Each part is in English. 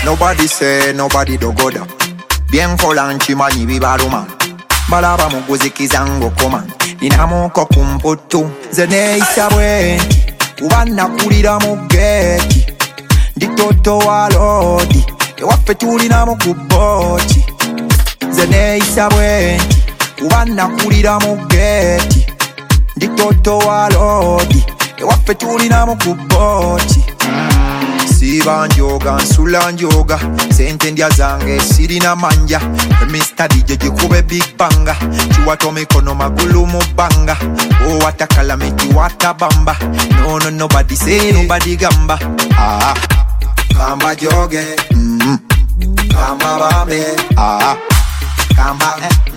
Nobody say, nobody dogoda. Bien kolanchi mani bibaruma. Balaba muguzikiza ngokoma. Ninamuko kumputu. Zene isabwe. Ubana kulira mugeti. Ditoto walodi. Ewaffe tulina mukuboti. Zene isabwe. Ubana kulira mugeti. Ditoto walodi. Ewaffe tulina mukuboti. Siba njoga, nsula njoga. Sente ndya zange, sirina manja. Mr. DJ jikube big banga. Chiwato mikono magulu mubanga. Oh what a calamity, what a bamba. No, nobody say, nobody gamba. Kamba joge, kamba bambe. Kamba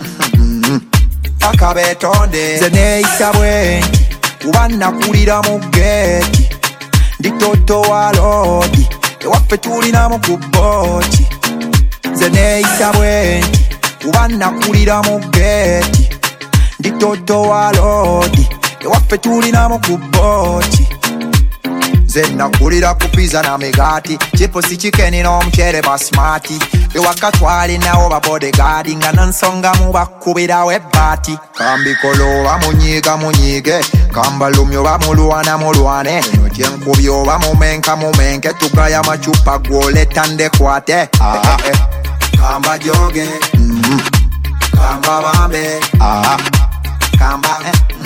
Akabe tonde. Zene isabwe. Ubana kulira mugeti. Ditoto walodi. Ewaffe tulina mukuboti. Zene isabwe. Ubana kulira mugeti. Ditoto walodi. Ewaffe tulina mukuboti. Zena kulira kupiza na megati. Chipo si chicken n'omuchere basmati. Ewakatwali nawo ba bodyguard. Nga nansonga mubakubira webati. Kambikolo bamunyiga munyige. Kamba lumyo bamulwana mulwane. Eno jenkubyo bamumenka mumenke. Tugaya machupa gwoleta ndekwate. Kamba joge. Kamba bambe. Kamba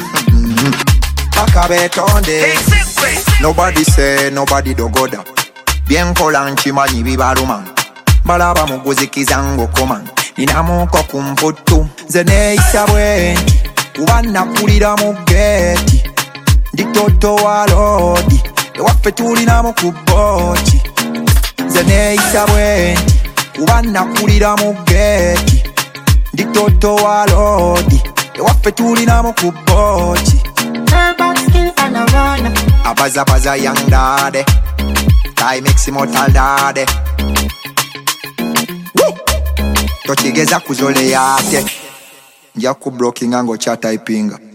Akabe tonde. Nobody say, nobody dogoda. Bien kolanchi mani bibaruma. Balaba muguzikiza ngokoma. Ninamuko kumputu. Zene isabwe. Ubana kulira mugeti. Ditoto walodi. Ewaffe tulina mukuboti. Zene isabwe. Ubana kulira mugeti. Ditoto walodi. Ewaffe tulina mukuboti. Abaza young daddy. Tai mixi mortal daddy. Tochigeza kuzole yate. Nja kublokinga ngo cha typinga.